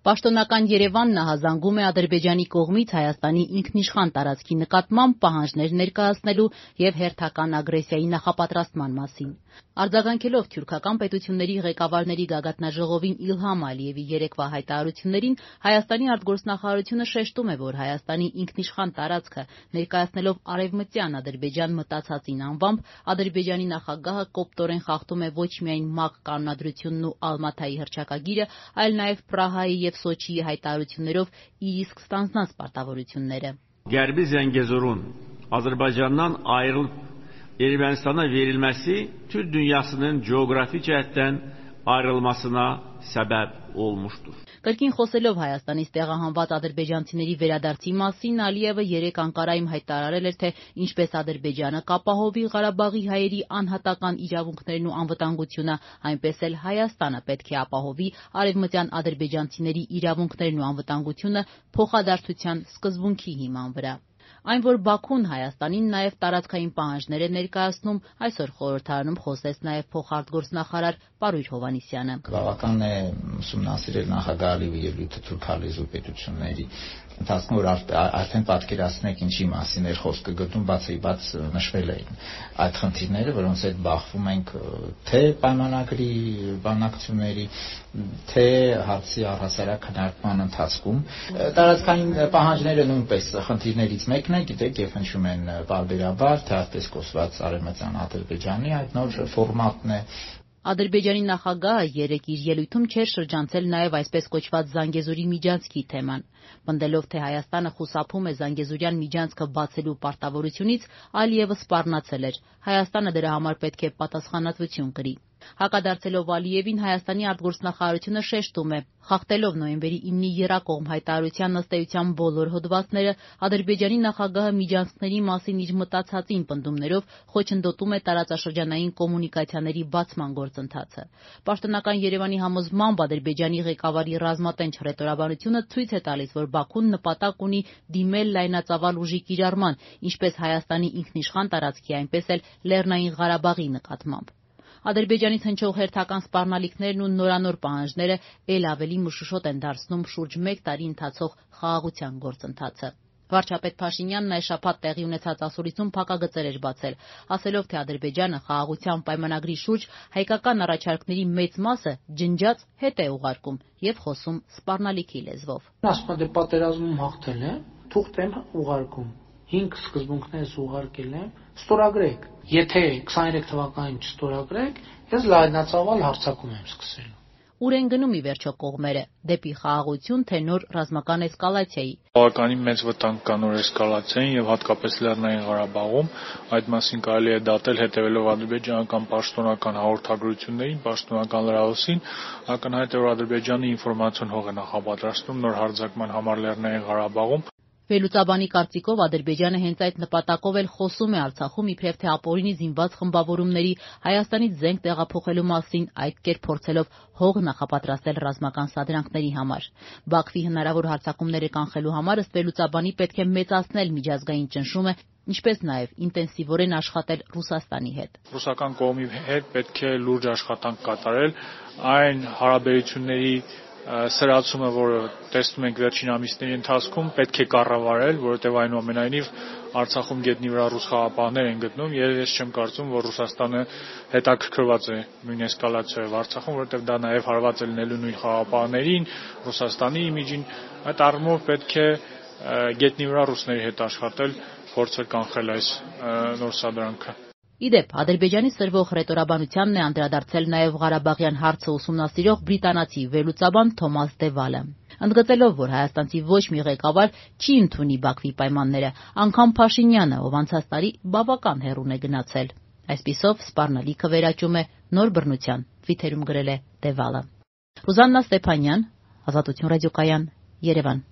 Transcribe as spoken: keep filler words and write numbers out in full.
Պաշտոնական Երևանն ահազանգում է Ադրբեջանի կողմից Հայաստանի ինքնիշխան տարածքի նկատմամբ պահանջներ ներկայացնելու և հերթական ագրեսիայի նախապատրաստման մասին։ Արձագանքելով թյուրքական պետությունների ղեկավարների գագաթնաժողովին Իլհամ Ալիևի երեկվա հայտարարություններին, Հայաստանի արտգործնախարարությունը շեշտում է, որ Հայաստանի ինքնիշխան տարածքը ներկայացնելով արևմտյան Ադրբեջան մտացածին անվամբ, Ադրբեջանի նախագահը կոպտորեն խախտում է ոչ միայն ՄԱԿ կանոնադրությունն ու Ալմաթայի հռչակագիրը, այլ նաև Պրահայի և Սոչիի հայտարարություններով իր իսկ ստանձնած պարտավորությունները։ Gərbi Zəngəzurun Azərbaycandan ayrılıb Ermənistana verilməsi Türk dünyasının coğrafi cəhətdən ayrılmasına səbəb olmuşdur. Կրկին խոսելով Հայաստանից տեղահանված ադրբեջանցիների վերադարձի մասին, Ալիևը երեկ Անկարայում հայտարարել էր, թե ինչպես Ադրբեջանը կապահովի Ղարաբաղի հայերի անհատական իրավունքներն ու անվտանգությունը, այնպես էլ Հայաստանը պետք է ապահովի արևմտյան ադրբեջանցիների իրավունքներն ու անվտանգությունը փոխադարձության սկզբունքի հիման վրա։ Այն, որ Բաքուն Հայաստանին նաև տարածքային պահանջներ է ներկայացնում, այսօր խորհրդարանում խոսեց նաև փոխարտգործնախարար Պարույր Հովհաննիսյանը։ Բավական է ուսումնասիրել նախագահ Ալիևի ելույթը թուրքալեզու պետությունների ընթացքում, որ արդեն պատկերացնեք ինչի մասին էր խոսքը գտնում, բացի բաց նշվել էին այդ խնդիրները, որոնց հետ բախվում ենք թե պայմանագրի բանակցությունների, թե հարցի առհասարակ քննարկման ընթացքում։ Տարածքային պահանջները նույնպես խնդիրներից մեկն է, գիտեք, եւ հնչում են պարբերաբար, թե արդեն կոչված արևմտյան Ադրբեջանի այդ նոր ֆորմատն է։ Ադրբեջանի նախագահը երեկ իր ելույթում չէր շրջանցել նաև այսպես կոչված Զանգեզուրի միջանցքի թեման։ Պնդելով, թե Հայաստանը խուսափում է Զանգեզուրյան միջանցքը բացելու պարտավորությունից, Ալիևը սպառնացել էր։ Հայաստանը դրա համար պետք է պատասխանատվություն կրի։ Հակադարձելով Ալիևին, Հայաստանի արտգործնախարարությունը շեշտում է, խախտելով նոյեմբերի իննի եռակողմ հայտարարության ըստ էության բոլոր հոդվածները, Ադրբեջանի նախագահը միջանցքների մասին իր մտածածին պնդումներով խոչընդոտում է տարածաշրջանային կոմունիկացիաների բացման գործընթացը։ Պաշտոնական Երևանի համոզմամբ Ադրբեջանի ղեկավարի ռազմատենչ հռետորաբանությունը ցույց է տալիս, որ Բաքուն նպատակ ունի դիմել լայնածավալ ուժի կիրառման, ինչպես Հայաստանի ինքնիշխան տարածքի, այնպես էլ Լեռնային Ղարաբաղի նկատմամբ։ Ադրբեջանից հնչող հերթական սպառնալիքներն ու նորանոր պահանջները էլ ավելի մշուշոտ են դարձնում շուրջ մեկ տարի ընթացող խաղաղության գործընթացը։ Վարչապետ Փաշինյանն այս շաբաթ տեղի ունեցած ասուլիսում փակագծեր էր բացել, ասելով, թե Ադրբեջանը խաղաղության պայմանագրի շուրջ հայկական առաջարկների մեծ մասը ջնջած հետ է ուղարկում եւ խոսում սպառնալիքի լեզվով։ Ասում է պատերազմում հաղթել է, թուղթ եմ ուղարկում, հինգ սկզբունքներս ուղարկել եմ, ստորագրեք։ Եթե քսաներեք թվականին չստորագրեք, ես լայնածավալ հարձակում եմ սկսելու։ Ուր են գնում ի վերջո կողմերը՝ դեպի խաղաղություն, թե նոր ռազմական էսկալացիայի։ Բավականին մեծ վտանգ կա նոր էսկալացիային եւ հատկապես Լեռնային Ղարաբաղում, այդ մասին կարելի է դատել հետևելով ադրբեջանական պաշտոնական հաղորդագրություններին, պաշտոնական լրահոսին, ակնհայտ է, որ Ադրբեջանը ինֆորմացիոն հող է նախապատրաստում նոր հարձակման համար Լեռնային Ղարաբաղում։ Վերլուծաբանի կարծիքով Ադրբեջանը հենց այդ նպատակով էլ խոսում է Արցախում իբրև թե ապօրինի զինված խմբավորումների Հայաստանից զենք տեղափոխելու մասին, այդ կերպ փորձելով հող նախապատրաստել ռազմական սադրանքների համար։ Բաքվի հնարավոր հարձակումները կանխելու համար ըստ վերլուծաբանի պետք է մեծացնել միջազգային ճնշումը, ինչպես նաև ինտենսիվորեն աշխատել Ռուսաստանի հետ։ Ռուսական կողմի հետ պետք է լուրջ աշխատանք կատարել այն հարաբերությունների սրացումը, որը տեսնում ենք վերջին ամիսների ընթացքում, պետք է կառավարել, որովհետև այնուամենայնիվ Արցախում գետնի վրա ռուս խաղապահներ են գտնում, եւ ես չեմ կարծում, որ Ռուսաստանը հետաքրքրված է նույն էսկալացիայով Արցախում, որովհետև դա նաև հարված է լինելու նույն խաղապահներին, Ռուսաստանի իմիջին, այդ առումով պետք է գետնի վրա ռուսների հետ աշխատել, փորձել կանխել այս նոր սադրանքը։ Իդեպ, Ադրբեջանի սրվող հռետորաբանությանն է անդրադարձել նաև Ղարաբաղյան հարցը ուսումնասիրող բրիտանացի վերլուծաբան Թոմաս Դևալը։ Ընդգծելով, որ հայաստանցի ոչ մի ղեկավար չի ընդունի Բաքվի պայմանները, անգամ Փաշինյանը, ով անցած տարի բավական հեռուն է գնացել։ Այսպիսով, սպառնալիքը վերաճում է նոր բռնության, Twitter-ում գրել է Դևալը։ Ռուզաննա Ստեփանյան, Ազատություն ռադիոկայան, Երևան։